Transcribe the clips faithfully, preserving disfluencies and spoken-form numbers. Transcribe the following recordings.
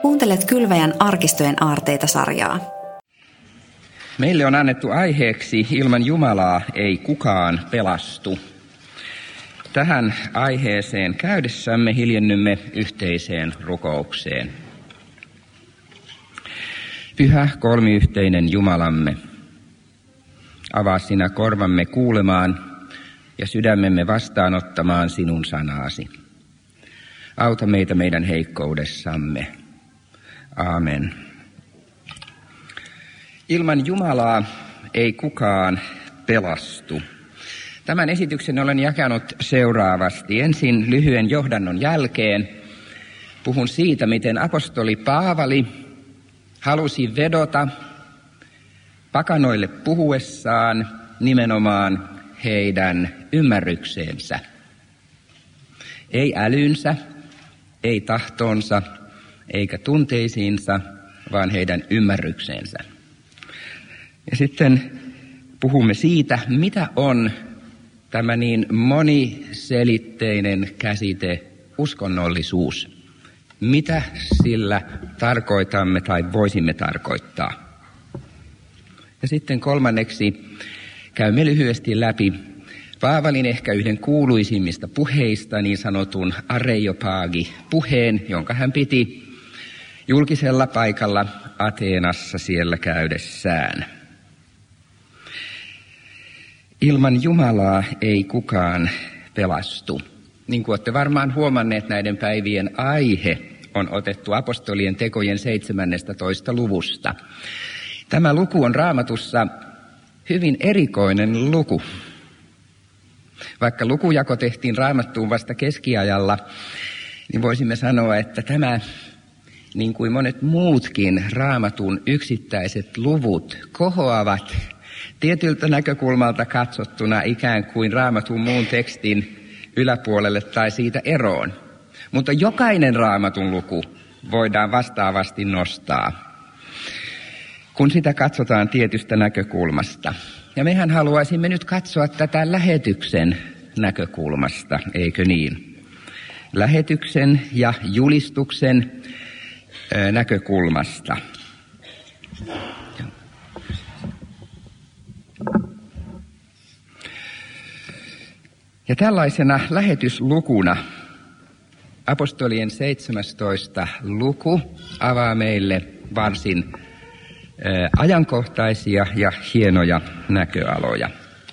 Kuuntelet Kylväjän arkistojen aarteita-sarjaa. Meille on annettu aiheeksi ilman Jumalaa ei kukaan pelastu. Tähän aiheeseen käydessämme hiljennymme yhteiseen rukoukseen. Pyhä kolmiyhteinen Jumalamme, avaa sinä korvamme kuulemaan ja sydämemme vastaanottamaan sinun sanaasi. Auta meitä meidän heikkoudessamme. Aamen. Ilman Jumalaa ei kukaan pelastu. Tämän esityksen olen jakanut seuraavasti. Ensin lyhyen johdannon jälkeen puhun siitä, miten apostoli Paavali halusi vedota pakanoille puhuessaan nimenomaan heidän ymmärrykseensä. Ei älynsä, ei tahtoonsa, eikä tunteisiinsa, vaan heidän ymmärrykseensä. Ja sitten puhumme siitä, mitä on tämä niin moniselitteinen käsite uskonnollisuus. Mitä sillä tarkoitamme tai voisimme tarkoittaa. Ja sitten kolmanneksi käymme lyhyesti läpi Paavalin ehkä yhden kuuluisimmista puheista, niin sanotun Areopagi-puheen, jonka hän piti julkisella paikalla Ateenassa siellä käydessään. Ilman Jumalaa ei kukaan pelastu. Niin kuin olette varmaan huomanneet, näiden päivien aihe on otettu apostolien tekojen seitsemännestätoista luvusta. Tämä luku on Raamatussa hyvin erikoinen luku. Vaikka lukujako tehtiin Raamattuun vasta keskiajalla, niin voisimme sanoa, että tämä, niin kuin monet muutkin Raamatun yksittäiset luvut, kohoavat tietyltä näkökulmalta katsottuna ikään kuin Raamatun muun tekstin yläpuolelle tai siitä eroon. Mutta jokainen Raamatun luku voidaan vastaavasti nostaa, kun sitä katsotaan tietystä näkökulmasta. Ja mehän haluaisimme nyt katsoa tätä lähetyksen näkökulmasta, eikö niin? Lähetyksen ja julistuksen ö, näkökulmasta. Ja tällaisena lähetyslukuna apostolien seitsemästoista luku avaa meille varsin ö, ajankohtaisia ja hienoja näköaloja.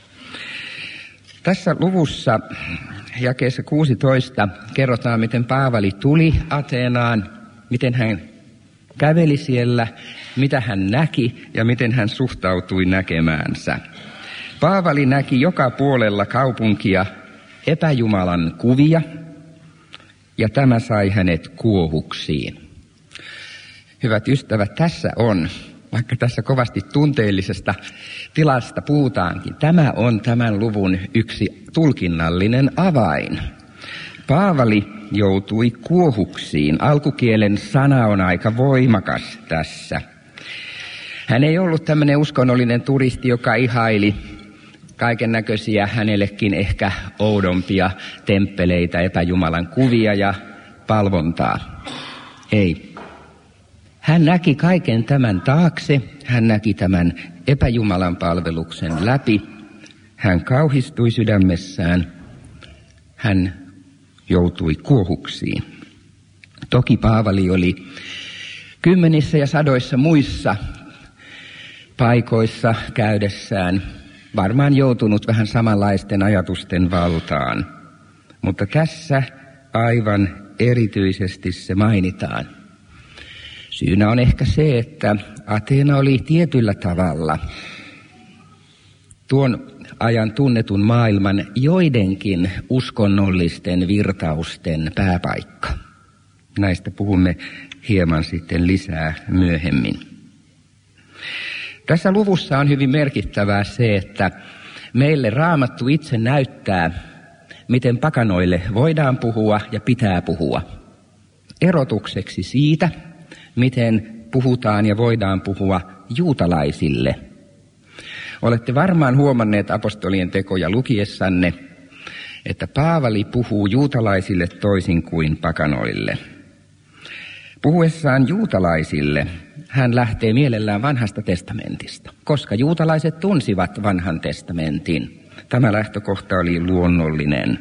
Tässä luvussa jakeessa kuusitoista kerrotaan, miten Paavali tuli Ateenaan, miten hän käveli siellä, mitä hän näki ja miten hän suhtautui näkemäänsä. Paavali näki joka puolella kaupunkia epäjumalan kuvia, ja tämä sai hänet kuohuksiin. Hyvät ystävät, tässä on, vaikka tässä kovasti tunteellisesta tilasta puhutaankin, tämä on tämän luvun yksi tulkinnallinen avain. Paavali joutui kuohuksiin. Alkukielen sana on aika voimakas tässä. Hän ei ollut tämmöinen uskonnollinen turisti, joka ihaili kaiken näköisiä hänellekin ehkä oudompia temppeleitä, epäjumalan kuvia ja palvontaa. Ei. Hän näki kaiken tämän taakse, hän näki tämän epäjumalan palveluksen läpi. Hän kauhistui sydämessään, hän joutui kuohuksiin. Toki Paavali oli kymmenissä ja sadoissa muissa paikoissa käydessään varmaan joutunut vähän samanlaisten ajatusten valtaan, mutta tässä aivan erityisesti se mainitaan. Syynä on ehkä se, että Ateena oli tietyllä tavalla tuon ajan tunnetun maailman joidenkin uskonnollisten virtausten pääpaikka. Näistä puhumme hieman sitten lisää myöhemmin. Tässä luvussa on hyvin merkittävää se, että meille Raamattu itse näyttää, miten pakanoille voidaan puhua ja pitää puhua. Erotukseksi siitä, miten puhutaan ja voidaan puhua juutalaisille. Olette varmaan huomanneet apostolien tekoja lukiessanne, että Paavali puhuu juutalaisille toisin kuin pakanoille. Puhuessaan juutalaisille hän lähtee mielellään vanhasta testamentista, koska juutalaiset tunsivat vanhan testamentin. Tämä lähtökohta oli luonnollinen.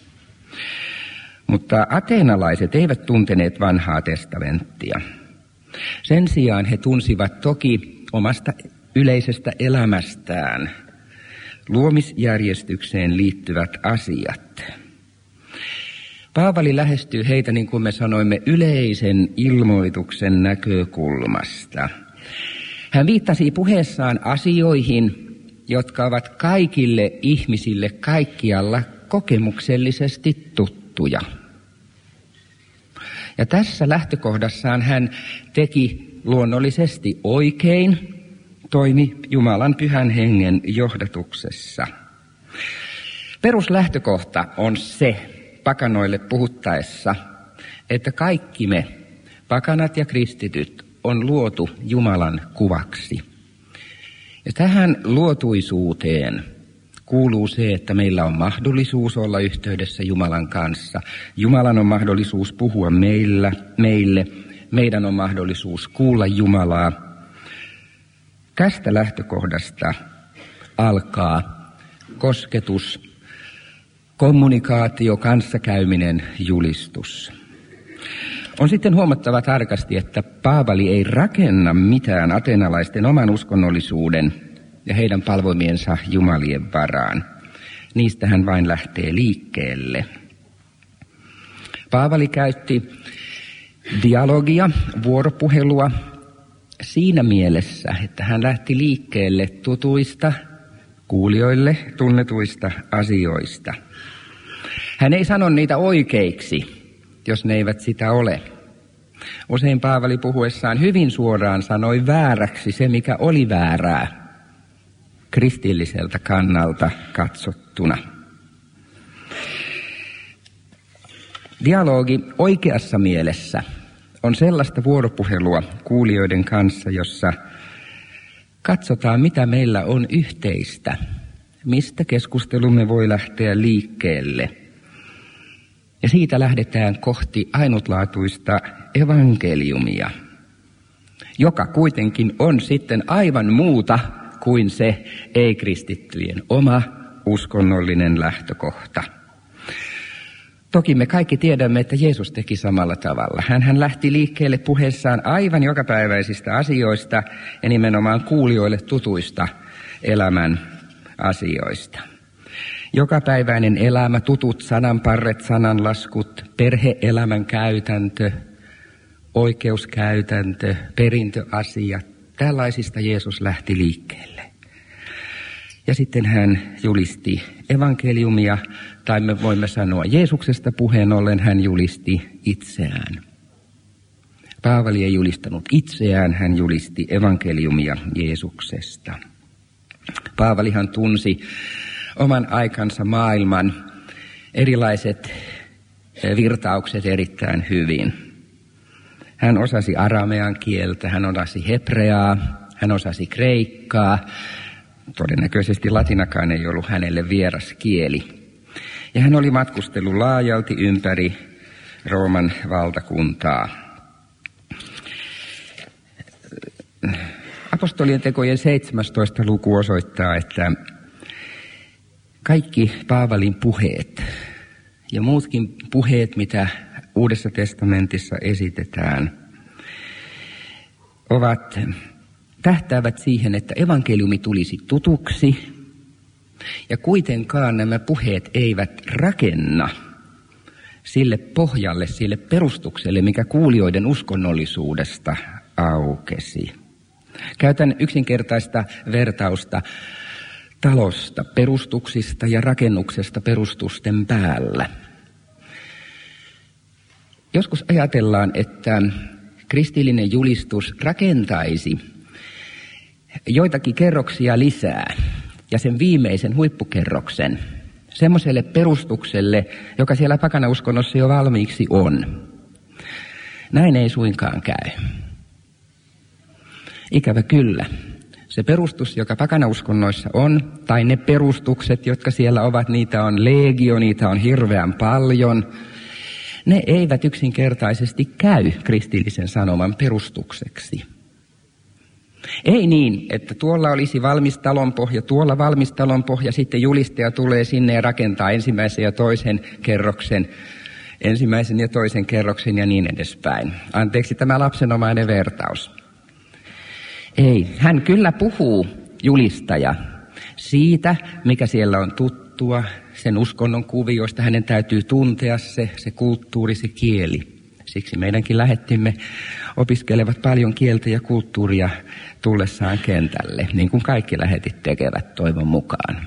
Mutta ateenalaiset eivät tunteneet vanhaa testamenttia. Sen sijaan he tunsivat toki omasta yleisestä elämästään luomisjärjestykseen liittyvät asiat. Paavali lähestyy heitä, niin kuin me sanoimme, yleisen ilmoituksen näkökulmasta. Hän viittasi puheessaan asioihin, jotka ovat kaikille ihmisille kaikkialla kokemuksellisesti tuttuja. Ja tässä lähtökohdassaan hän teki luonnollisesti oikein, toimi Jumalan pyhän hengen johdatuksessa. Peruslähtökohta on se, pakanoille puhuttaessa, että kaikki me, pakanat ja kristityt, on luotu Jumalan kuvaksi. Ja tähän luotuisuuteen kuuluu se, että meillä on mahdollisuus olla yhteydessä Jumalan kanssa. Jumalan on mahdollisuus puhua meillä, meille, meidän on mahdollisuus kuulla Jumalaa. Tästä lähtökohdasta alkaa kosketus, kommunikaatio, kanssakäyminen, julistus. On sitten huomattava tarkasti, että Paavali ei rakenna mitään ateenalaisten oman uskonnollisuuden ja heidän palvomiensa jumalien varaan. Niistä hän vain lähtee liikkeelle. Paavali käytti dialogia, vuoropuhelua siinä mielessä, että hän lähti liikkeelle tutuista, kuulijoille tunnetuista asioista. Hän ei sano niitä oikeiksi, jos ne eivät sitä ole. Usein Paavali puhuessaan hyvin suoraan sanoi vääräksi se, mikä oli väärää kristilliseltä kannalta katsottuna. Dialogi oikeassa mielessä on sellaista vuoropuhelua kuulijoiden kanssa, jossa katsotaan, mitä meillä on yhteistä, mistä keskustelumme voi lähteä liikkeelle. Ja siitä lähdetään kohti ainutlaatuista evankeliumia, joka kuitenkin on sitten aivan muuta kuin se ei-kristittyjen oma uskonnollinen lähtökohta. Toki me kaikki tiedämme, että Jeesus teki samalla tavalla. Hän, hän lähti liikkeelle puheessaan aivan jokapäiväisistä asioista ja nimenomaan kuulijoille tutuista elämän asioista. Jokapäiväinen elämä, tutut sananparret, sananlaskut, perhe-elämän käytäntö, oikeuskäytäntö, perintöasiat, tällaisista Jeesus lähti liikkeelle. Ja sitten hän julisti evankeliumia, tai me voimme sanoa Jeesuksesta puheen ollen hän julisti itseään. Paavali ei julistanut itseään, hän julisti evankeliumia Jeesuksesta. Paavalihan tunsi oman aikansa maailman erilaiset virtaukset erittäin hyvin. Hän osasi aramean kieltä, hän osasi hebreaa, hän osasi kreikkaa. Todennäköisesti latinakaan ei ollut hänelle vieras kieli. Ja hän oli matkustellut laajalti ympäri Rooman valtakuntaa. Apostolien tekojen seitsemästoista luku osoittaa, että kaikki Paavalin puheet ja muutkin puheet, mitä Uudessa testamentissa esitetään, ovat tähtäävät siihen, että evankeliumi tulisi tutuksi, ja kuitenkaan nämä puheet eivät rakenna sille pohjalle, sille perustukselle, mikä kuulijoiden uskonnollisuudesta aukesi. Käytän yksinkertaista vertausta talosta, perustuksista ja rakennuksesta perustusten päällä. Joskus ajatellaan, että kristillinen julistus rakentaisi joitakin kerroksia lisää ja sen viimeisen huippukerroksen semmoiselle perustukselle, joka siellä pakanauskonnossa jo valmiiksi on. Näin ei suinkaan käy. Ikävä kyllä. Se perustus, joka pakanauskonnoissa on, tai ne perustukset, jotka siellä ovat, niitä on legio, niitä on hirveän paljon. ne eivät yksinkertaisesti käy kristillisen sanoman perustukseksi. Ei niin, että tuolla olisi valmis talonpohja, tuolla valmis talonpohja, sitten julistaja tulee sinne ja rakentaa ensimmäisen ja toisen kerroksen, ensimmäisen ja toisen kerroksen ja niin edespäin. Anteeksi tämä lapsenomainen vertaus. Ei, hän kyllä puhuu, julistaja, siitä, mikä siellä on tuttua, sen uskonnon kuvioista. Hänen täytyy tuntea se, se kulttuuri, se kieli. Siksi meidänkin lähettimme opiskelevat paljon kieltä ja kulttuuria tullessaan kentälle, niin kuin kaikki lähetit tekevät toivon mukaan.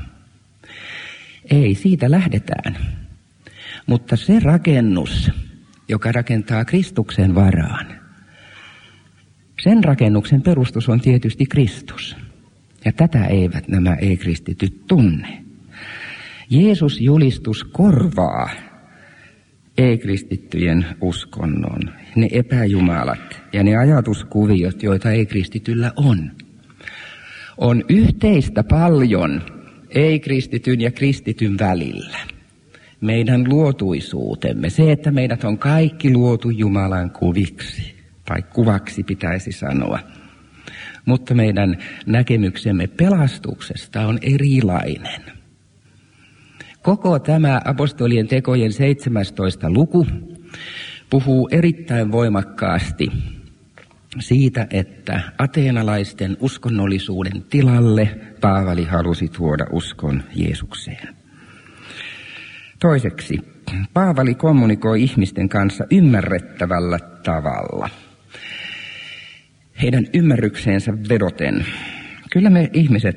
Ei, siitä lähdetään. Mutta se rakennus, joka rakentaa Kristuksen varaan, sen rakennuksen perustus on tietysti Kristus. Ja tätä eivät nämä ei-kristityt tunne. Jeesus julistus korvaa ei-kristittyjen uskonnon, ne epäjumalat ja ne ajatuskuviot, joita ei-kristityllä on. On yhteistä paljon ei-kristityn ja kristityn välillä. Meidän luotuisuutemme, se, että meidät on kaikki luotu Jumalan kuviksi, tai kuvaksi pitäisi sanoa. Mutta meidän näkemyksemme pelastuksesta on erilainen. Koko tämä apostolien tekojen seitsemästoista luku puhuu erittäin voimakkaasti siitä, että ateenalaisten uskonnollisuuden tilalle Paavali halusi tuoda uskon Jeesukseen. Toiseksi, Paavali kommunikoi ihmisten kanssa ymmärrettävällä tavalla. Heidän ymmärrykseensä vedoten. Kyllä me ihmiset,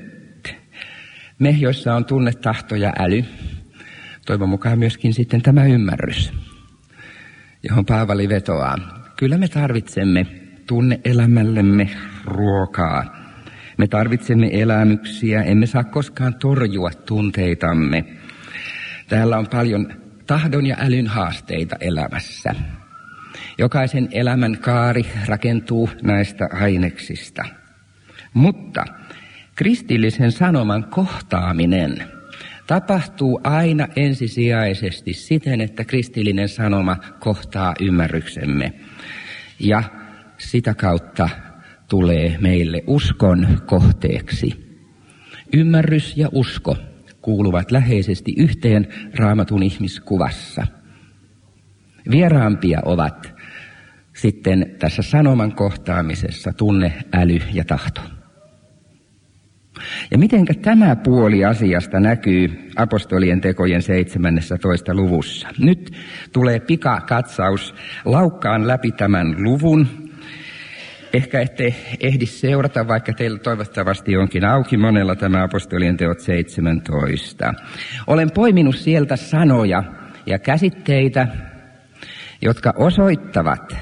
me joissa on tunne, tahto ja äly, toivon mukaan myöskin sitten tämä ymmärrys, johon Paavali vetoaa. Kyllä me tarvitsemme tunne-elämällemme ruokaa. Me tarvitsemme elämyksiä, emme saa koskaan torjua tunteitamme. Täällä on paljon tahdon ja älyn haasteita elämässä. Jokaisen elämän kaari rakentuu näistä aineksista. Mutta kristillisen sanoman kohtaaminen tapahtuu aina ensisijaisesti siten, että kristillinen sanoma kohtaa ymmärryksemme. Ja sitä kautta tulee meille uskon kohteeksi. Ymmärrys ja usko kuuluvat läheisesti yhteen Raamatun ihmiskuvassa. Vieraampia ovat sitten tässä sanoman kohtaamisessa tunne, äly ja tahto. Ja mitenkä tämä puoli asiasta näkyy apostolien tekojen seitsemännessä luvussa? Nyt tulee pikakatsaus, laukkaan läpi tämän luvun. Ehkä ette ehdi seurata, vaikka teillä toivottavasti onkin auki monella tämä apostolien teot seitsemäntoista. Olen poiminut sieltä sanoja ja käsitteitä, jotka osoittavat,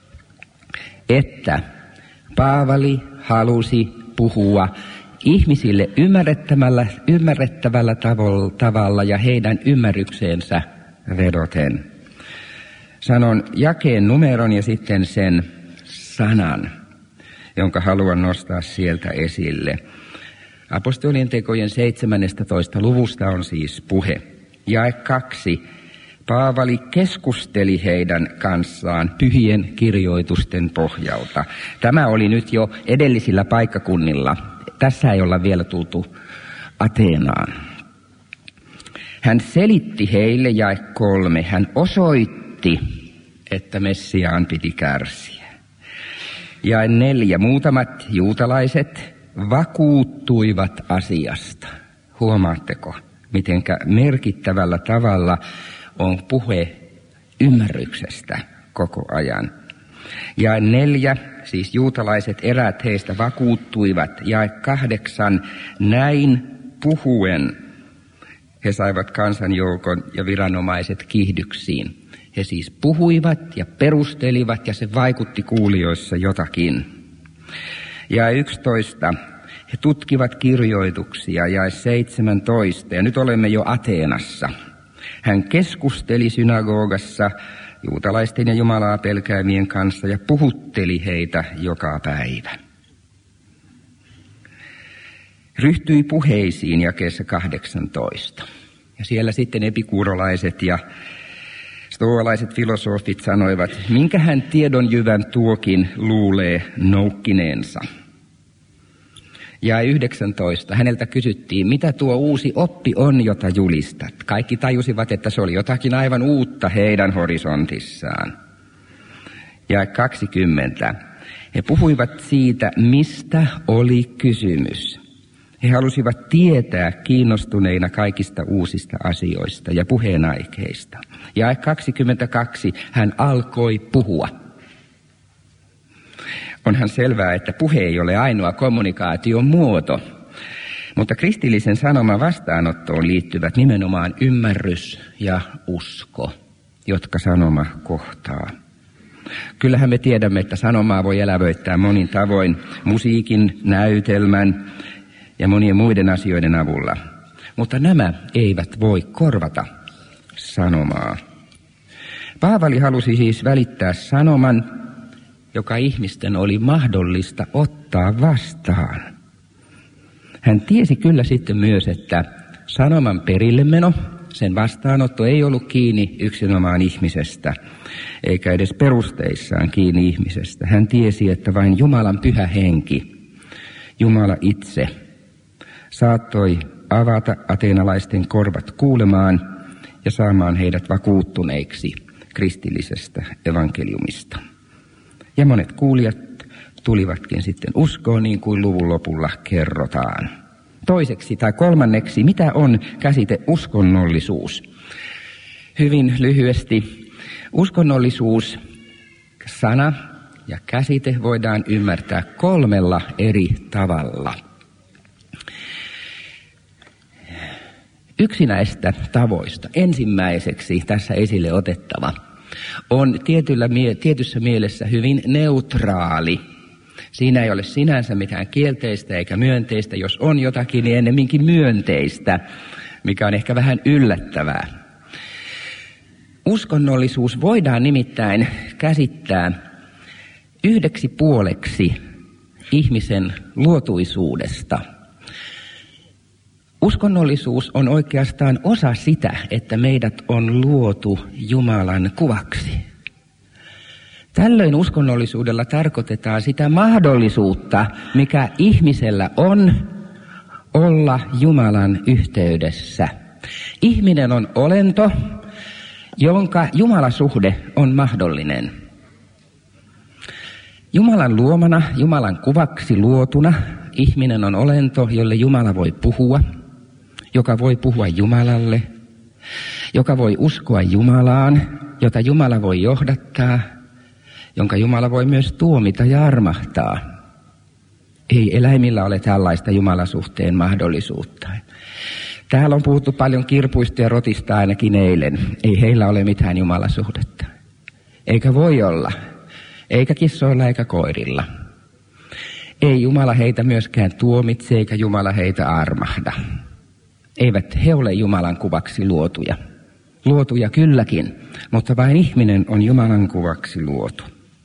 että Paavali halusi puhua ihmisille ymmärrettävällä, ymmärrettävällä tavalla ja heidän ymmärrykseensä vedoten. Sanon jakeen numeron ja sitten sen sanan, jonka haluan nostaa sieltä esille. Apostolien tekojen seitsemäntoista luvusta on siis puhe. Jae kaksi. Paavali keskusteli heidän kanssaan pyhien kirjoitusten pohjalta. Tämä oli nyt jo edellisillä paikkakunnilla. Tässä ei olla vielä tultu Ateenaan. Hän selitti heille, jae kolme. Hän osoitti, että Messiaan piti kärsiä. Jae neljä. Muutamat juutalaiset vakuuttuivat asiasta. Huomaatteko, mitenkä merkittävällä tavalla on puhe ymmärryksestä koko ajan. Jae neljä, siis juutalaiset eräät heistä vakuuttuivat. Jae kahdeksan, näin puhuen he saivat kansanjoukon ja viranomaiset kiihdyksiin. He siis puhuivat ja perustelivat ja se vaikutti kuulijoissa jotakin. Jae yksitoista, he tutkivat kirjoituksia. Jae seitsemäntoista, ja nyt olemme jo Ateenassa. Hän keskusteli synagogassa juutalaisten ja Jumalaa pelkäävien kanssa ja puhutteli heitä joka päivä. Ryhtyi puheisiin jakeessa kahdeksantoista. Ja siellä sitten epikuurolaiset ja Stoalaiset filosofit sanoivat, minkähän tiedonjyvän tuokin luulee noukkineensa. Ja yhdeksäntoista. Häneltä kysyttiin, mitä tuo uusi oppi on, jota julistat. Kaikki tajusivat, että se oli jotakin aivan uutta heidän horisontissaan. Ja kaksikymmentä. He puhuivat siitä, mistä oli kysymys. He halusivat tietää kiinnostuneina kaikista uusista asioista ja puheenaiheista. Ja kaksikymmentäkaksi. Hän alkoi puhua. Onhan selvää, että puhe ei ole ainoa kommunikaation muoto, mutta kristillisen sanoman vastaanottoon liittyvät nimenomaan ymmärrys ja usko, jotka sanoma kohtaa. Kyllähän me tiedämme, että sanomaa voi elävöittää monin tavoin musiikin, näytelmän ja monien muiden asioiden avulla, mutta nämä eivät voi korvata sanomaa. Paavali halusi siis välittää sanoman, joka ihmisten oli mahdollista ottaa vastaan. Hän tiesi kyllä sitten myös, että sanoman perillemeno, sen vastaanotto ei ollut kiinni yksinomaan ihmisestä, eikä edes perusteissaan kiinni ihmisestä. Hän tiesi, että vain Jumalan pyhä henki, Jumala itse, saattoi avata ateenalaisten korvat kuulemaan ja saamaan heidät vakuuttuneiksi kristillisestä evankeliumista. Ja monet kuulijat tulivatkin sitten uskoon, niin kuin luvun lopulla kerrotaan. Toiseksi tai kolmanneksi, mitä on käsite uskonnollisuus? Hyvin lyhyesti, uskonnollisuus, sana ja käsite voidaan ymmärtää kolmella eri tavalla. Yksi näistä tavoista, ensimmäiseksi tässä esille otettava, on tietyllä, tietyssä mielessä hyvin neutraali. Siinä ei ole sinänsä mitään kielteistä eikä myönteistä. Jos on jotakin, niin ennemminkin myönteistä, mikä on ehkä vähän yllättävää. Uskonnollisuus voidaan nimittäin käsittää yhdeksi puoleksi ihmisen luotuisuudesta. Uskonnollisuus on oikeastaan osa sitä, että meidät on luotu Jumalan kuvaksi. Tällöin uskonnollisuudella tarkoitetaan sitä mahdollisuutta, mikä ihmisellä on olla Jumalan yhteydessä. Ihminen on olento, jonka Jumalasuhde on mahdollinen. Jumalan luomana, Jumalan kuvaksi luotuna, ihminen on olento, jolle Jumala voi puhua, joka voi puhua Jumalalle, joka voi uskoa Jumalaan, jota Jumala voi johdattaa, jonka Jumala voi myös tuomita ja armahtaa. Ei eläimillä ole tällaista Jumalasuhteen mahdollisuutta. Täällä on puhuttu paljon kirpuista ja rotista ainakin eilen. Ei heillä ole mitään Jumalasuhdetta. Eikä voi olla. Eikä kissoilla eikä koirilla. Ei Jumala heitä myöskään tuomitse eikä Jumala heitä armahda. Eivät he ole Jumalan kuvaksi luotuja. Luotuja kylläkin, mutta vain ihminen on Jumalan kuvaksi luotu.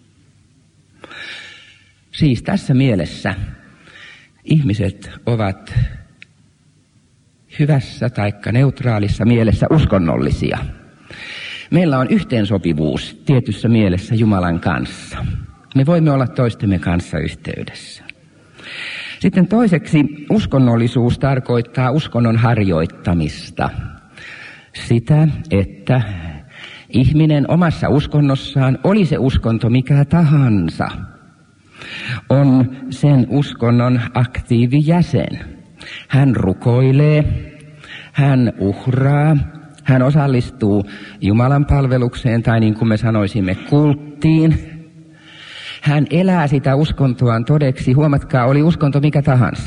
Siis tässä mielessä ihmiset ovat hyvässä taikka neutraalissa mielessä uskonnollisia. Meillä on yhteensopivuus tietyssä mielessä Jumalan kanssa. Me voimme olla toistemme kanssa yhteydessä. Sitten toiseksi uskonnollisuus tarkoittaa uskonnon harjoittamista. Sitä, että ihminen omassa uskonnossaan, oli se uskonto mikä tahansa, on sen uskonnon aktiivijäsen. Hän rukoilee, hän uhraa, hän osallistuu Jumalan palvelukseen tai niin kuin me sanoisimme kulttiin. Hän elää sitä uskontoaan todeksi, huomatkaa, oli uskonto mikä tahansa.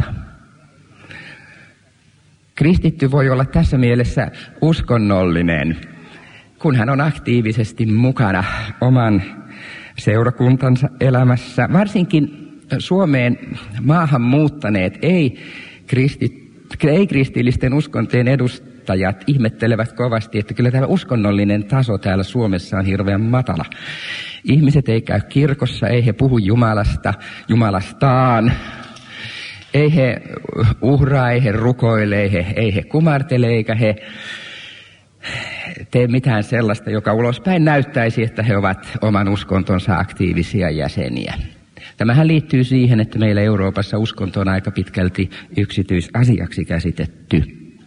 Kristitty voi olla tässä mielessä uskonnollinen, kun hän on aktiivisesti mukana oman seurakuntansa elämässä. Varsinkin Suomeen maahan muuttaneet ei, kristit, ei kristillisten uskontojen edustajat ihmettelevät kovasti, että kyllä tämä uskonnollinen taso täällä Suomessa on hirveän matala. Ihmiset ei käy kirkossa, ei he puhu Jumalasta, Jumalastaan. Ei he uhraa, ei he rukoile, ei he, ei he kumartele, eikä he tee mitään sellaista, joka ulospäin näyttäisi, että he ovat oman uskontonsa aktiivisia jäseniä. Tämähän liittyy siihen, että meillä Euroopassa uskonto on aika pitkälti yksityisasiaksi käsitetty.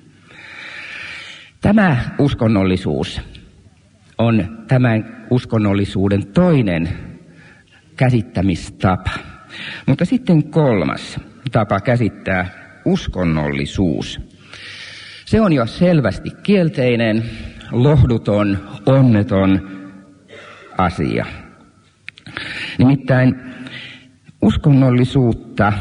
Tämä uskonnollisuus on tämän uskonnollisuuden toinen käsittämistapa. Mutta sitten kolmas tapa käsittää uskonnollisuus. Se on jo selvästi kielteinen, lohduton, onneton asia. Nimittäin uskonnollisuutta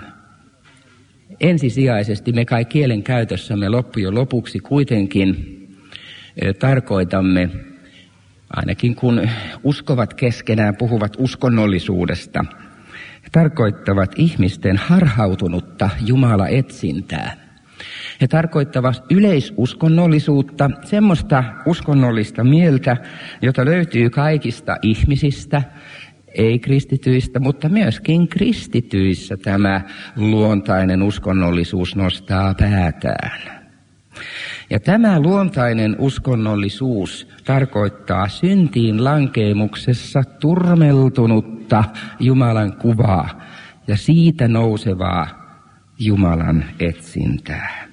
ensisijaisesti me kai kielen käytössämme loppujen lopuksi kuitenkin tarkoitamme, ainakin kun uskovat keskenään puhuvat uskonnollisuudesta, tarkoittavat ihmisten harhautunutta Jumala-etsintää. He tarkoittavat yleisuskonnollisuutta, semmoista uskonnollista mieltä, jota löytyy kaikista ihmisistä, ei-kristityistä, mutta myöskin kristityissä tämä luontainen uskonnollisuus nostaa päätään. Ja tämä luontainen uskonnollisuus tarkoittaa syntiin lankeemuksessa turmeltunutta Jumalan kuvaa ja siitä nousevaa Jumalan etsintää.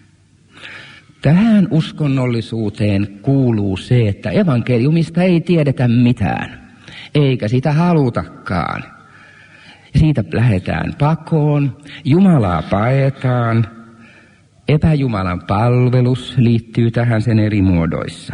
Tähän uskonnollisuuteen kuuluu se, että evankeliumista ei tiedetä mitään, eikä sitä halutakaan. Siitä lähdetään pakoon, Jumalaa paetaan, epäjumalan palvelus liittyy tähän sen eri muodoissa.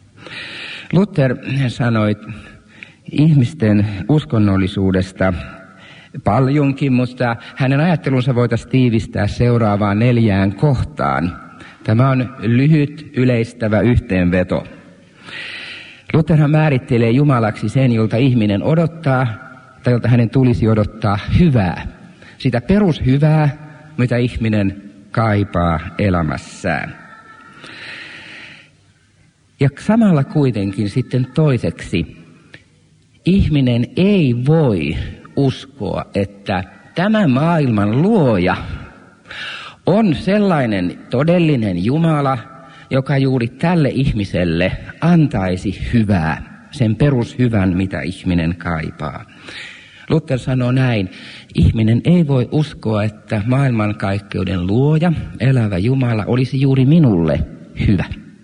Luther sanoi ihmisten uskonnollisuudesta paljonkin, mutta hänen ajattelunsa voitaisiin tiivistää seuraavaan neljään kohtaan. Tämä on lyhyt yleistävä yhteenveto. Lutherhan määrittelee Jumalaksi sen, jolta ihminen odottaa, tai jolta hänen tulisi odottaa hyvää. Sitä perushyvää, mitä ihminen kaipaa elämässään. Ja samalla kuitenkin sitten toiseksi, ihminen ei voi uskoa, että tämä maailman luoja on sellainen todellinen Jumala, joka juuri tälle ihmiselle antaisi hyvää, sen perushyvän, mitä ihminen kaipaa. Luther sanoo näin, ihminen ei voi uskoa, että maailmankaikkeuden luoja, elävä Jumala, olisi juuri minulle hyvä.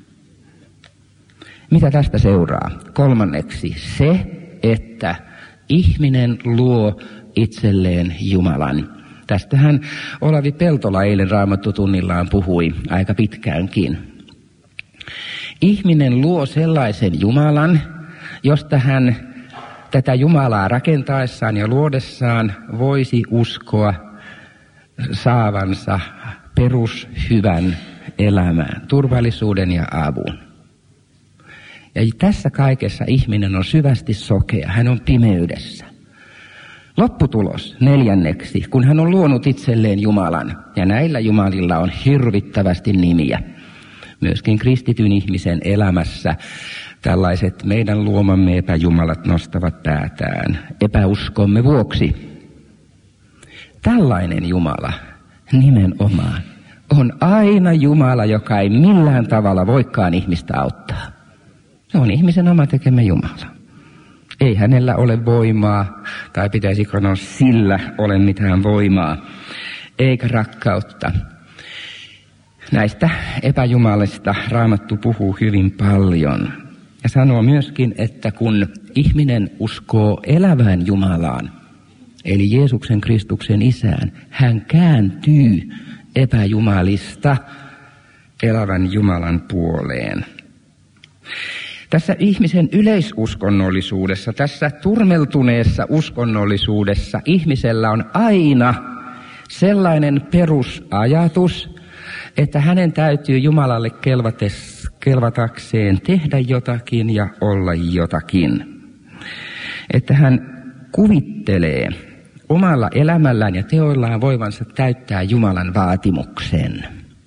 Mitä tästä seuraa? Kolmanneksi se, että ihminen luo itselleen Jumalan. Tästähän Olavi Peltola eilen Raamattutunnillaan puhui aika pitkäänkin. Ihminen luo sellaisen Jumalan, josta hän tätä Jumalaa rakentaessaan ja luodessaan voisi uskoa saavansa perushyvän elämään, turvallisuuden ja avun. Ja tässä kaikessa ihminen on syvästi sokea, hän on pimeydessä. Lopputulos neljänneksi, kun hän on luonut itselleen Jumalan, ja näillä Jumalilla on hirvittävästi nimiä. Myöskin kristityn ihmisen elämässä tällaiset meidän luomamme epäjumalat nostavat päätään epäuskomme vuoksi. Tällainen Jumala nimenomaan on aina Jumala, joka ei millään tavalla voikaan ihmistä auttaa. Se on ihmisen oma tekemä Jumala. Ei hänellä ole voimaa, tai pitäisikö sanoa sillä ole mitään voimaa, eikä rakkautta. Näistä epäjumalista Raamattu puhuu hyvin paljon. Ja sanoo myöskin, että kun ihminen uskoo elävään Jumalaan, eli Jeesuksen Kristuksen Isään, hän kääntyy epäjumalista elävän Jumalan puoleen. Tässä ihmisen yleisuskonnollisuudessa, tässä turmeltuneessa uskonnollisuudessa ihmisellä on aina sellainen perusajatus, että hänen täytyy Jumalalle kelvates, kelvatakseen tehdä jotakin ja olla jotakin. Että hän kuvittelee omalla elämällään ja teoillaan voivansa täyttää Jumalan vaatimuksen.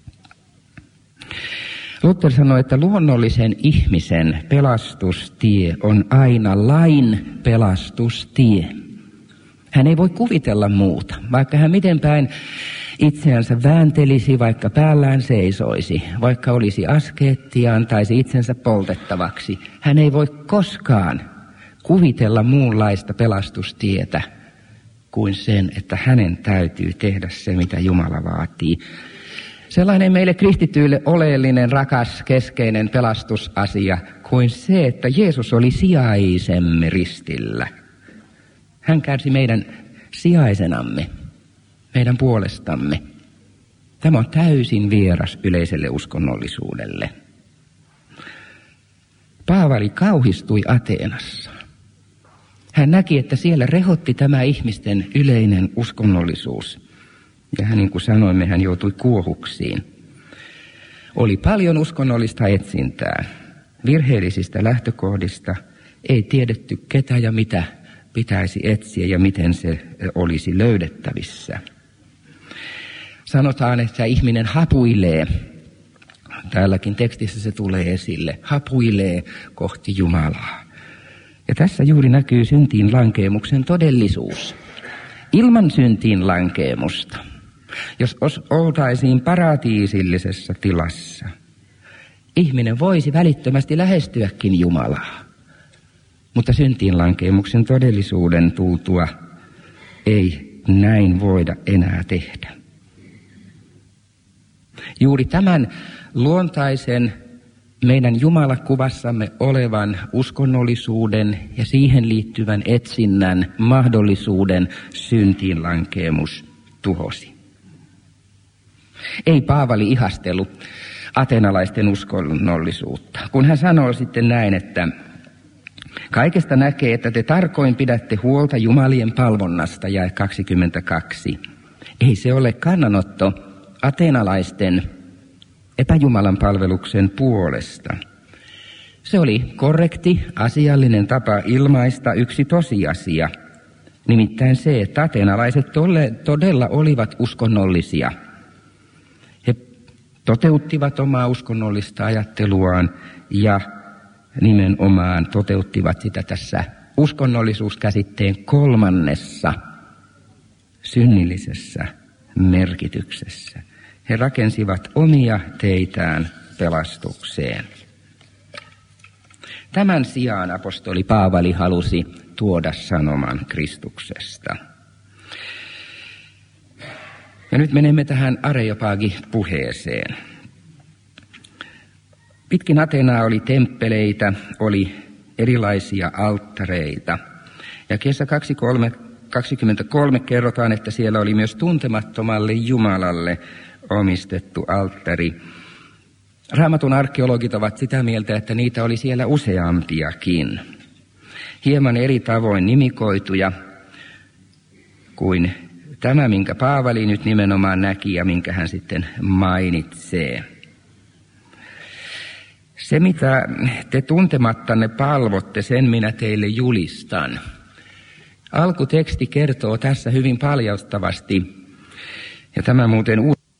Luther sanoi, että luonnollisen ihmisen pelastustie on aina lain pelastustie. Hän ei voi kuvitella muuta, vaikka hän miten päin itseänsä vääntelisi, vaikka päällään seisoisi, vaikka olisi askeetti ja antaisi itsensä poltettavaksi. Hän ei voi koskaan kuvitella muunlaista pelastustietä kuin sen, että hänen täytyy tehdä se, mitä Jumala vaatii. Sellainen meille kristityille oleellinen, rakas, keskeinen pelastusasia kuin se, että Jeesus oli sijaisemme ristillä. Hän kärsi meidän sijaisenamme, meidän puolestamme. Tämä on täysin vieras yleiselle uskonnollisuudelle. Paavali kauhistui Ateenassa. Hän näki, että siellä rehotti tämä ihmisten yleinen uskonnollisuus. Ja hän, niin kuin sanoimme, hän joutui kuohuksiin. Oli paljon uskonnollista etsintää. Virheellisistä lähtökohdista ei tiedetty ketä ja mitä pitäisi etsiä ja miten se olisi löydettävissä. Sanotaan, että ihminen hapuilee. Täälläkin tekstissä se tulee esille. Hapuilee kohti Jumalaa. Ja tässä juuri näkyy syntiin lankeemuksen todellisuus. Ilman syntiin lankeemusta, jos oltaisiin paratiisillisessa tilassa, ihminen voisi välittömästi lähestyäkin Jumalaa. Mutta syntiin lankeemuksen todellisuuden tultua ei näin voida enää tehdä. Juuri tämän luontaisen meidän Jumalakuvassamme olevan uskonnollisuuden ja siihen liittyvän etsinnän mahdollisuuden syntiin lankeemus tuhosi. Ei Paavali ihastellut ateenalaisten uskonnollisuutta, kun hän sanoo sitten näin, että kaikesta näkee, että te tarkoin pidätte huolta jumalien palvonnasta, jae kaksikymmentäkaksi. Ei se ole kannanotto ateenalaisten epäjumalan palveluksen puolesta. Se oli korrekti, asiallinen tapa ilmaista yksi tosiasia, nimittäin se, että ateenalaiset todella olivat uskonnollisia. He toteuttivat omaa uskonnollista ajatteluaan ja nimenomaan toteuttivat sitä tässä uskonnollisuuskäsitteen kolmannessa synnillisessä merkityksessä. He rakensivat omia teitään pelastukseen. Tämän sijaan apostoli Paavali halusi tuoda sanoman Kristuksesta. Ja nyt menemme tähän Areopagi-puheeseen. Pitkin Ateenaa oli temppeleitä, oli erilaisia alttareita. Ja kesä kaksikymmentäkolme kerrotaan, että siellä oli myös tuntemattomalle Jumalalle omistettu alttari. Raamatun arkeologit ovat sitä mieltä, että niitä oli siellä useampiakin. Hieman eri tavoin nimikoituja kuin tämä, minkä Paavali nyt nimenomaan näki ja minkä hän sitten mainitsee. Se, mitä te tuntemattanne palvotte, sen minä teille julistan. Alkuteksti kertoo tässä hyvin paljastavasti, ja tämä muuten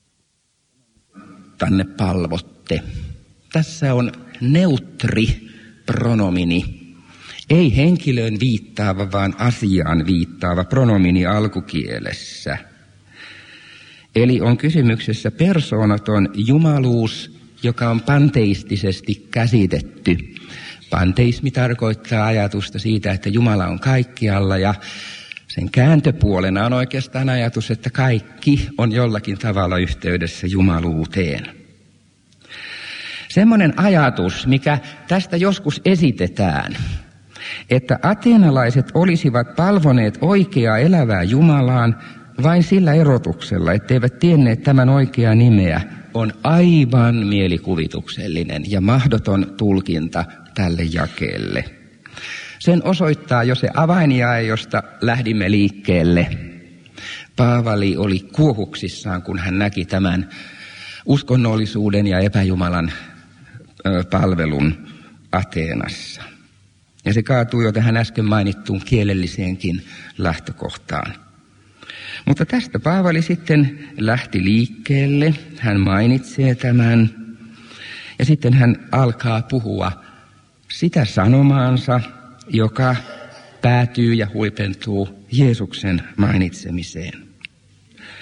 tänne palvotte. Tässä on neutri pronomini. Ei henkilöön viittaava, vaan asiaan viittaava pronomini alkukielessä. Eli on kysymyksessä persoonaton jumaluus, joka on panteistisesti käsitetty. Panteismi tarkoittaa ajatusta siitä, että Jumala on kaikkialla, ja sen kääntöpuolena on oikeastaan ajatus, että kaikki on jollakin tavalla yhteydessä jumaluuteen. Semmoinen ajatus, mikä tästä joskus esitetään, että ateenalaiset olisivat palvoneet oikeaa elävää Jumalaan vain sillä erotuksella, etteivät tienneet tämän oikeaa nimeä, on aivan mielikuvituksellinen ja mahdoton tulkinta tälle jakeelle. Sen osoittaa jo se avainjae, josta lähdimme liikkeelle. Paavali oli kuohuksissaan, kun hän näki tämän uskonnollisuuden ja epäjumalan palvelun Ateenassa. Ja se kaatuu jo tähän äsken mainittuun kielelliseenkin lähtökohtaan. Mutta tästä Paavali sitten lähti liikkeelle, hän mainitsee tämän, ja sitten hän alkaa puhua sitä sanomaansa, joka päätyy ja huipentuu Jeesuksen mainitsemiseen.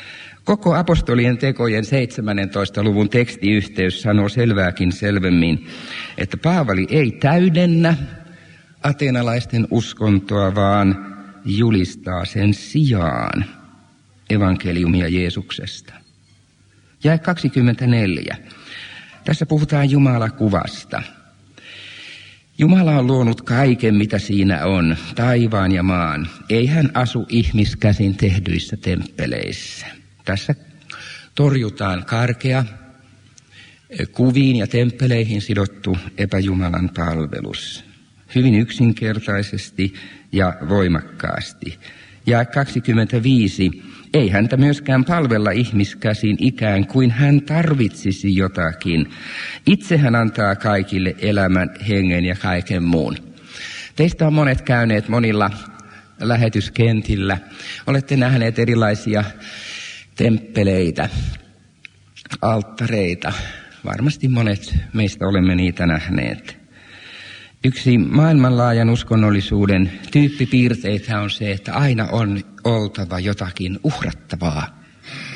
Koko apostolien tekojen seitsemännentoista luvun tekstiyhteys sanoo selvääkin selvemmin, että Paavali ei täydennä ateenalaisten uskontoa, vaan julistaa sen sijaan evankeliumia Jeesuksesta. Jae kaksikymmentäneljä. Tässä puhutaan Jumalakuvasta. Jumala on luonut kaiken, mitä siinä on, taivaan ja maan. Ei hän asu ihmiskäsin tehdyissä temppeleissä. Tässä torjutaan karkea, kuviin ja temppeleihin sidottu epäjumalan palvelus. Hyvin yksinkertaisesti ja voimakkaasti. Ja kaksikymmentäviisi. Ei häntä myöskään palvella ihmiskäsin ikään kuin hän tarvitsisi jotakin. Itse hän antaa kaikille elämän, hengen ja kaiken muun. Teistä on monet käyneet monilla lähetyskentillä. Olette nähneet erilaisia temppeleitä, alttareita. Varmasti monet meistä olemme niitä nähneet. Yksi maailmanlaajan uskonnollisuuden tyyppipiirteitä on se, että aina on oltava jotakin uhrattavaa.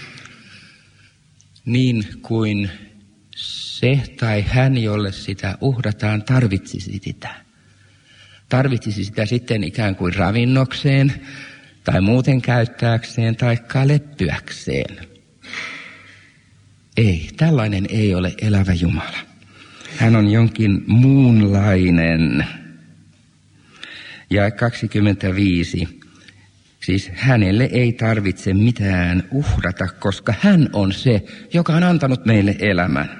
Niin kuin se tai hän, jolle sitä uhrataan, tarvitsisi sitä. Tarvitsisi sitä sitten ikään kuin ravinnokseen tai muuten käyttääkseen tai leppyäkseen. Ei, tällainen ei ole elävä Jumala. Hän on jonkin muunlainen. Ja kaksikymmentäviisi. Siis hänelle ei tarvitse mitään uhrata, koska hän on se, joka on antanut meille elämän.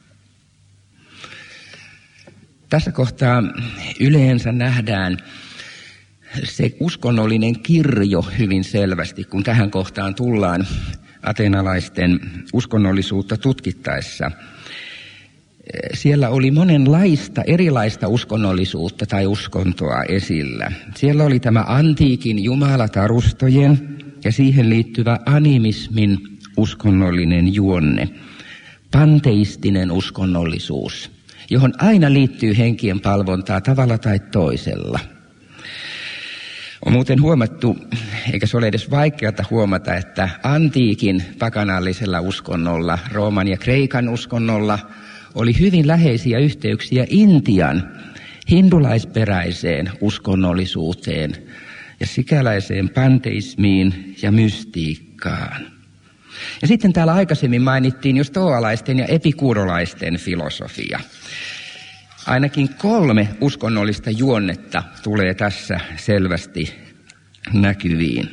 Tässä kohtaa yleensä nähdään se uskonnollinen kirjo hyvin selvästi, kun tähän kohtaan tullaan ateenalaisten uskonnollisuutta tutkittaessa. Siellä oli monenlaista erilaista uskonnollisuutta tai uskontoa esillä. Siellä oli tämä antiikin jumalatarustojen ja siihen liittyvä animismin uskonnollinen juonne. Panteistinen uskonnollisuus, johon aina liittyy henkien palvontaa tavalla tai toisella. On muuten huomattu, eikä se ole edes vaikeata huomata, että antiikin pakanallisella uskonnolla, Rooman ja Kreikan uskonnolla, oli hyvin läheisiä yhteyksiä Intian hindulaisperäiseen uskonnollisuuteen ja sikäläiseen panteismiin ja mystiikkaan. Ja sitten täällä aikaisemmin mainittiin jo stoalaisten ja epikuurolaisten filosofia. Ainakin kolme uskonnollista juonnetta tulee tässä selvästi näkyviin.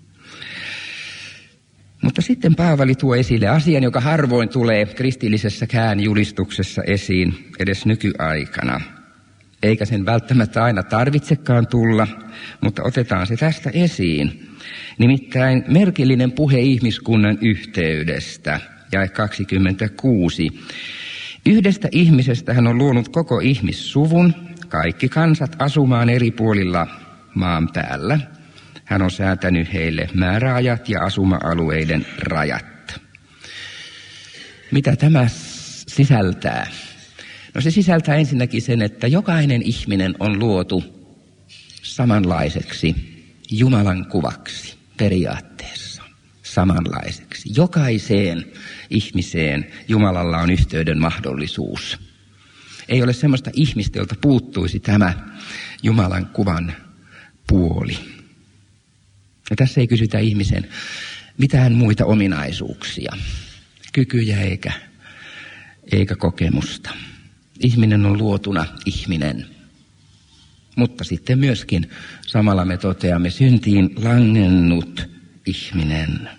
Mutta sitten Paavali tuo esille asian, joka harvoin tulee kristillisessäkään julistuksessa esiin edes nykyaikana. Eikä sen välttämättä aina tarvitsekaan tulla, mutta otetaan se tästä esiin. Nimittäin merkillinen puhe ihmiskunnan yhteydestä, jae kaksikymmentäkuusi. Yhdestä ihmisestä hän on luonut koko ihmissuvun, kaikki kansat asumaan eri puolilla maan päällä. Hän on säätänyt heille määräajat ja asuma-alueiden rajat. Mitä tämä sisältää? No se sisältää ensinnäkin sen, että jokainen ihminen on luotu samanlaiseksi Jumalan kuvaksi periaatteessa. Samanlaiseksi. Jokaiseen ihmiseen Jumalalla on yhteyden mahdollisuus. Ei ole semmoista ihmistä, jolta puuttuisi tämä Jumalan kuvan puoli. Ja tässä ei kysytä ihmisen mitään muita ominaisuuksia, kykyjä eikä, eikä kokemusta. Ihminen on luotuna ihminen. Mutta sitten myöskin samalla me toteamme syntiin langennut ihminen.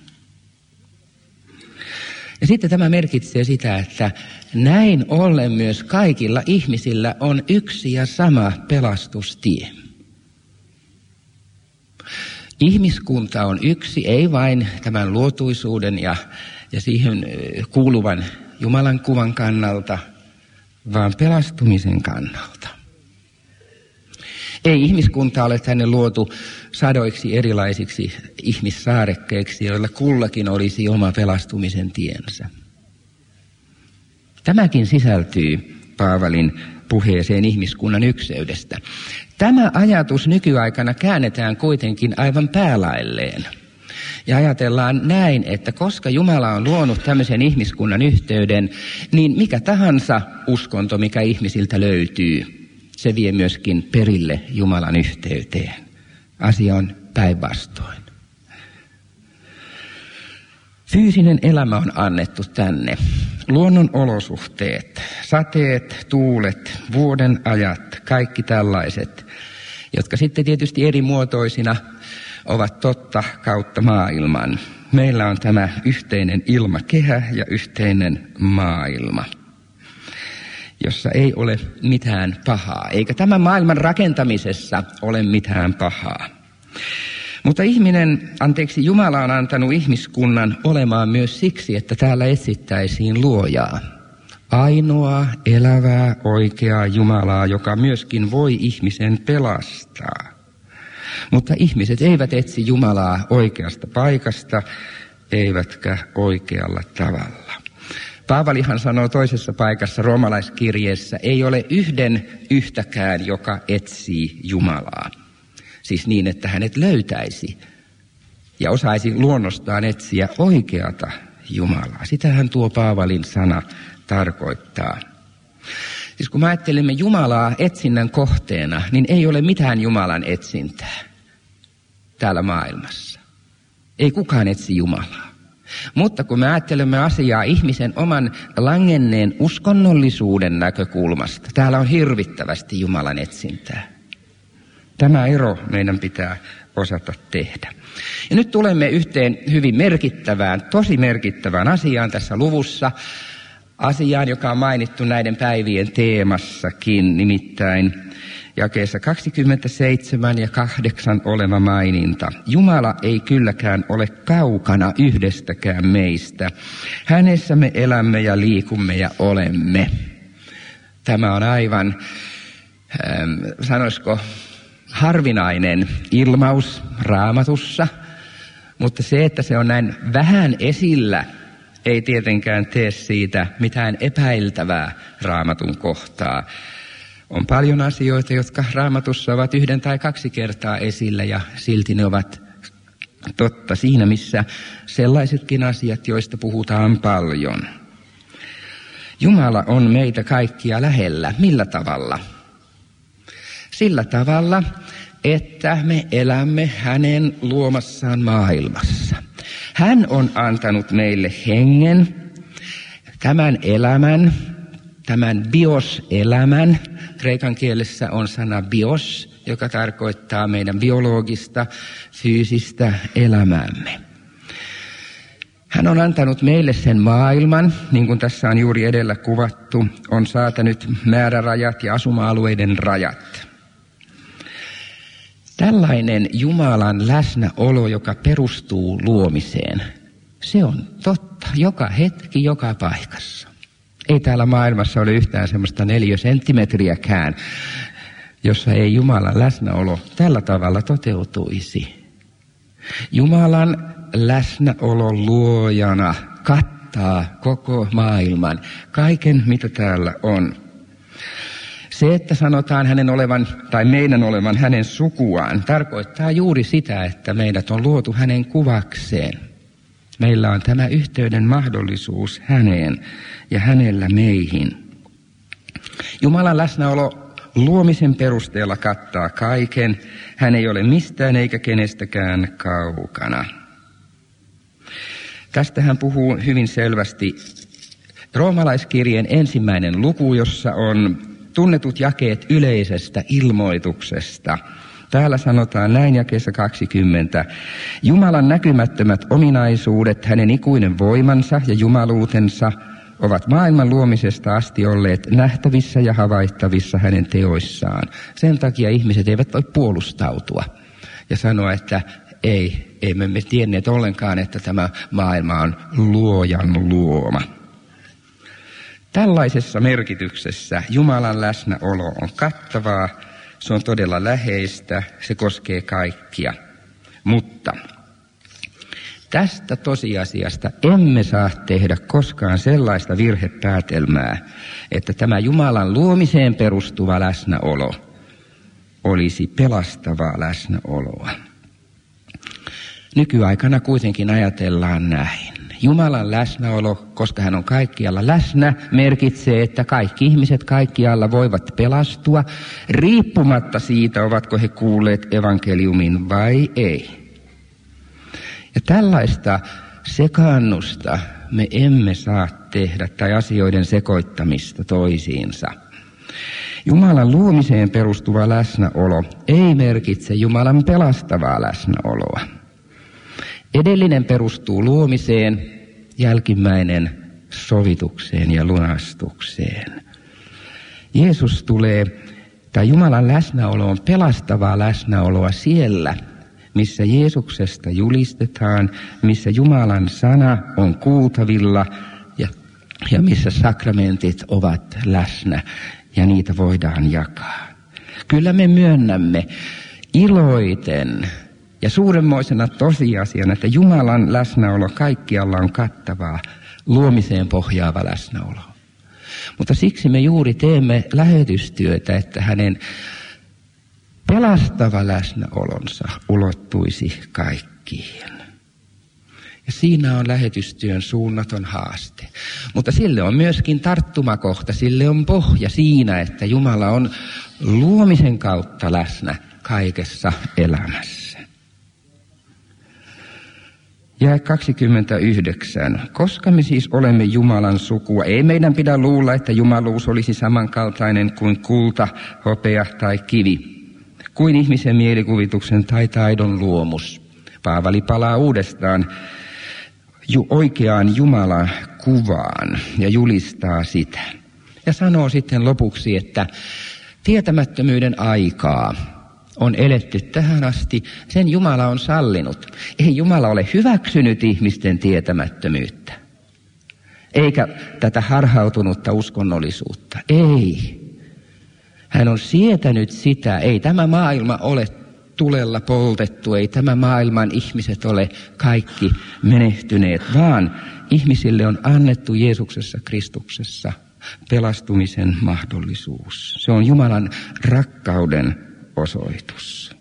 Ja sitten tämä merkitsee sitä, että näin ollen myös kaikilla ihmisillä on yksi ja sama pelastustie. Ihmiskunta on yksi, ei vain tämän luotuisuuden ja, ja siihen kuuluvan Jumalan kuvan kannalta, vaan pelastumisen kannalta. Ei ihmiskunta ole tänne luotu sadoiksi erilaisiksi ihmissaarekkeiksi, joilla kullakin olisi oma pelastumisen tiensä. Tämäkin sisältyy Paavalin puheeseen ihmiskunnan ykseydestä. Tämä ajatus nykyaikana käännetään kuitenkin aivan päälailleen. Ja ajatellaan näin, että koska Jumala on luonut tämmöisen ihmiskunnan yhteyden, niin mikä tahansa uskonto, mikä ihmisiltä löytyy, se vie myöskin perille Jumalan yhteyteen. Asia on päinvastoin. Fyysinen elämä on annettu tänne. Luonnon olosuhteet, sateet, tuulet, vuoden ajat, kaikki tällaiset, jotka sitten tietysti eri muotoisina ovat totta kautta maailman. Meillä on tämä yhteinen ilmakehä ja yhteinen maailma, jossa ei ole mitään pahaa, eikä tämän maailman rakentamisessa ole mitään pahaa. Mutta ihminen, anteeksi, Jumala on antanut ihmiskunnan olemaan myös siksi, että täällä etsittäisiin luojaa. Ainoaa, elävää, oikeaa Jumalaa, joka myöskin voi ihmisen pelastaa. Mutta ihmiset eivät etsi Jumalaa oikeasta paikasta, eivätkä oikealla tavalla. Paavalihan sanoo toisessa paikassa roomalaiskirjeessä, ei ole yhden yhtäkään, joka etsii Jumalaa. Siis niin, että hänet löytäisi ja osaisi luonnostaan etsiä oikeata Jumalaa. Sitähän tuo Paavalin sana tarkoittaa. Siis kun me ajattelemme Jumalaa etsinnän kohteena, niin ei ole mitään Jumalan etsintää täällä maailmassa. Ei kukaan etsi Jumalaa. Mutta kun me ajattelemme asiaa ihmisen oman langenneen uskonnollisuuden näkökulmasta, täällä on hirvittävästi Jumalan etsintää. Tämä ero meidän pitää osata tehdä. Ja nyt tulemme yhteen hyvin merkittävään, tosi merkittävään asiaan tässä luvussa. Asiaan, joka on mainittu näiden päivien teemassakin, nimittäin jakeessa kaksikymmentäseitsemän ja kahdeksan oleva maininta. Jumala ei kylläkään ole kaukana yhdestäkään meistä. Hänessä me elämme ja liikumme ja olemme. Tämä on aivan, ähm, sanoisiko, harvinainen ilmaus Raamatussa, mutta se, että se on näin vähän esillä, ei tietenkään tee siitä mitään epäiltävää Raamatun kohtaa. On paljon asioita, jotka Raamatussa ovat yhden tai kaksi kertaa esillä ja silti ne ovat totta siinä, missä sellaisetkin asiat, joista puhutaan paljon. Jumala on meitä kaikkia lähellä. Millä tavalla? Sillä tavalla, että me elämme hänen luomassaan maailmassa. Hän on antanut meille hengen, tämän elämän, tämän bios-elämän. Kreikan kielessä on sana bios, joka tarkoittaa meidän biologista, fyysistä elämäämme. Hän on antanut meille sen maailman, niin kuin tässä on juuri edellä kuvattu, on säätänyt määrärajat ja asuma-alueiden rajat. Tällainen Jumalan läsnäolo, joka perustuu luomiseen, se on totta joka hetki, joka paikassa. Ei täällä maailmassa ole yhtään semmoista neliösenttimetriäkään, jossa ei Jumalan läsnäolo tällä tavalla toteutuisi. Jumalan läsnäolo luojana kattaa koko maailman, kaiken mitä täällä on. Se, että sanotaan hänen olevan, tai meidän olevan hänen sukuaan, tarkoittaa juuri sitä, että meidät on luotu hänen kuvakseen. Meillä on tämä yhteyden mahdollisuus häneen ja hänellä meihin. Jumalan läsnäolo luomisen perusteella kattaa kaiken. Hän ei ole mistään eikä kenestäkään kaukana. Tästä hän puhuu hyvin selvästi roomalaiskirjeen ensimmäinen luku, jossa on tunnetut jakeet yleisestä ilmoituksesta. Täällä sanotaan näin jakeessa kaksikymmentä. Jumalan näkymättömät ominaisuudet, hänen ikuinen voimansa ja jumaluutensa ovat maailman luomisesta asti olleet nähtävissä ja havaittavissa hänen teoissaan. Sen takia ihmiset eivät voi puolustautua ja sanoa, että ei, emme me tienneet ollenkaan, että tämä maailma on luojan luoma. Tällaisessa merkityksessä Jumalan läsnäolo on kattavaa, se on todella läheistä, se koskee kaikkia. Mutta tästä tosiasiasta emme saa tehdä koskaan sellaista virhepäätelmää, että tämä Jumalan luomiseen perustuva läsnäolo olisi pelastavaa läsnäoloa. Nykyaikana kuitenkin ajatellaan näin. Jumalan läsnäolo, koska hän on kaikkialla läsnä, merkitsee, että kaikki ihmiset kaikkialla voivat pelastua, riippumatta siitä, ovatko he kuulleet evankeliumin vai ei. Ja tällaista sekaannusta me emme saa tehdä, tai asioiden sekoittamista toisiinsa. Jumalan luomiseen perustuva läsnäolo ei merkitse Jumalan pelastavaa läsnäoloa. Edellinen perustuu luomiseen, jälkimmäinen sovitukseen ja lunastukseen. Jeesus tulee, tai Jumalan läsnäolo on pelastavaa läsnäoloa siellä, missä Jeesuksesta julistetaan, missä Jumalan sana on kuultavilla ja, ja missä sakramentit ovat läsnä ja niitä voidaan jakaa. Kyllä me myönnämme iloiten ja suuremmoisena tosiasiana, että Jumalan läsnäolo kaikkialla on kattavaa, luomiseen pohjaava läsnäolo. Mutta siksi me juuri teemme lähetystyötä, että hänen pelastava läsnäolonsa ulottuisi kaikkiin. Ja siinä on lähetystyön suunnaton haaste. Mutta sille on myöskin tarttumakohta, sille on pohja siinä, että Jumala on luomisen kautta läsnä kaikessa elämässä. Jae kaksikymmentäyhdeksän. Koska me siis olemme Jumalan sukua, ei meidän pidä luulla, että jumaluus olisi samankaltainen kuin kulta, hopea tai kivi, kuin ihmisen mielikuvituksen tai taidon luomus. Paavali palaa uudestaan ju- oikeaan Jumalan kuvaan ja julistaa sitä. Ja sanoo sitten lopuksi, että tietämättömyyden aikaa on eletty tähän asti, sen Jumala on sallinut. Ei Jumala ole hyväksynyt ihmisten tietämättömyyttä, eikä tätä harhautunutta uskonnollisuutta. Ei. Hän on sietänyt sitä. Ei tämä maailma ole tulella poltettu, ei tämä maailman ihmiset ole kaikki menehtyneet, vaan ihmisille on annettu Jeesuksessa Kristuksessa pelastumisen mahdollisuus. Se on Jumalan rakkauden osoitus.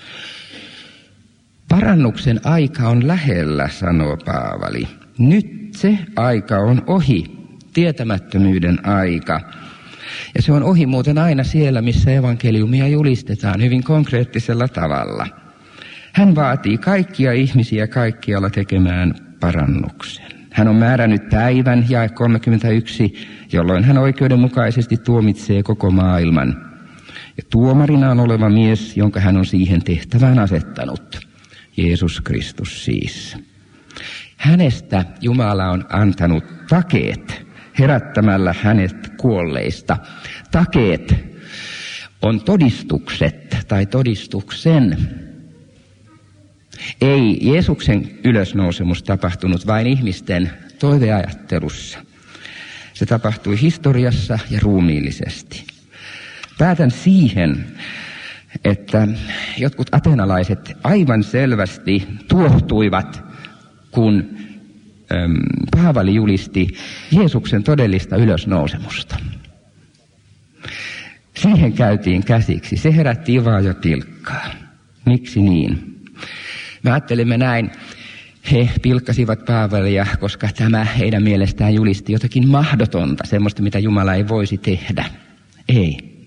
Parannuksen aika on lähellä, sanoo Paavali. Nyt se aika on ohi, tietämättömyyden aika. Ja se on ohi muuten aina siellä, missä evankeliumia julistetaan hyvin konkreettisella tavalla. Hän vaatii kaikkia ihmisiä kaikkialla tekemään parannuksen. Hän on määrännyt päivän, jae kolmekymmentäyksi, jolloin hän oikeudenmukaisesti tuomitsee koko maailman. Ja tuomarina on oleva mies, jonka hän on siihen tehtävään asettanut. Jeesus Kristus siis. Hänestä Jumala on antanut takeet, herättämällä hänet kuolleista. Takeet on todistukset tai todistuksen. Ei Jeesuksen ylösnousemus tapahtunut vain ihmisten toiveajattelussa. Se tapahtui historiassa ja ruumiillisesti. Päätän siihen, että jotkut ateenalaiset aivan selvästi tuohtuivat, kun äm, Paavali julisti Jeesuksen todellista ylösnousemusta. Siihen käytiin käsiksi. Se herätti ivaa ja pilkkaa. Miksi niin? Me ajattelimme näin. He pilkkasivat Paavalia, koska tämä heidän mielestään julisti jotakin mahdotonta, semmoista mitä Jumala ei voisi tehdä. Ei.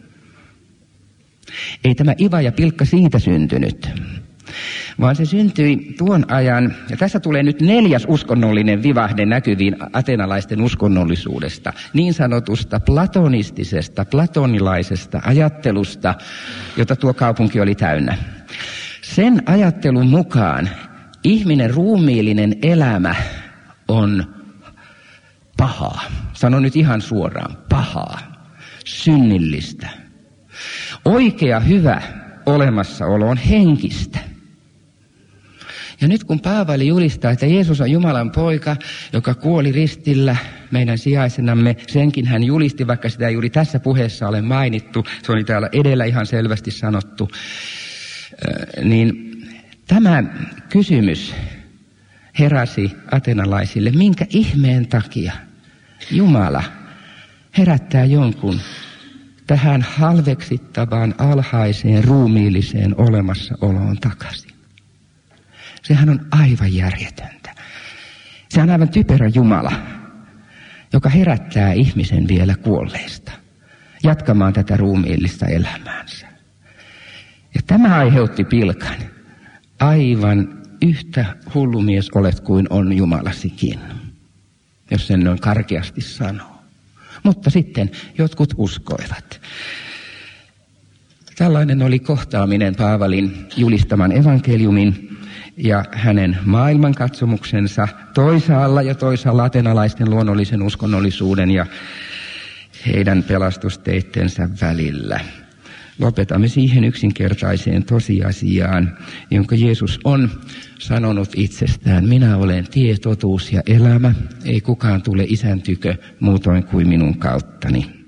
Ei tämä iva ja pilkka siitä syntynyt, vaan se syntyi tuon ajan, ja tässä tulee nyt neljäs uskonnollinen vivahde näkyviin ateenalaisten uskonnollisuudesta, niin sanotusta platonistisesta, platonilaisesta ajattelusta, jota tuo kaupunki oli täynnä. Sen ajattelun mukaan ihminen ruumiillinen elämä on pahaa. Sanon nyt ihan suoraan, pahaa, synnillistä. Oikea hyvä olemassaolo on henkistä. Ja nyt kun Paavali julistaa, että Jeesus on Jumalan poika, joka kuoli ristillä meidän sijaisenamme, senkin hän julisti, vaikka sitä ei juuri tässä puheessa ole mainittu, se oli täällä edellä ihan selvästi sanottu, niin tämä kysymys heräsi ateenalaisille, minkä ihmeen takia Jumala herättää jonkun tähän halveksittavaan, alhaiseen, ruumiilliseen olemassaoloon takaisin. Sehän on aivan järjetöntä. Se on aivan typerä Jumala, joka herättää ihmisen vielä kuolleista jatkamaan tätä ruumiillista elämäänsä. Ja tämä aiheutti pilkan. Aivan yhtä hullumies olet kuin on Jumalasikin, jos sen noin karkeasti sanoo. Mutta sitten jotkut uskoivat. Tällainen oli kohtaaminen Paavalin julistaman evankeliumin ja hänen maailmankatsomuksensa toisaalla ja toisaalla atenalaisten luonnollisen uskonnollisuuden ja heidän pelastusteittensä välillä. Lopetamme siihen yksinkertaiseen tosiasiaan, jonka Jeesus on sanonut itsestään. Minä olen tie, totuus ja elämä. Ei kukaan tule Isän tykö muutoin kuin minun kauttani.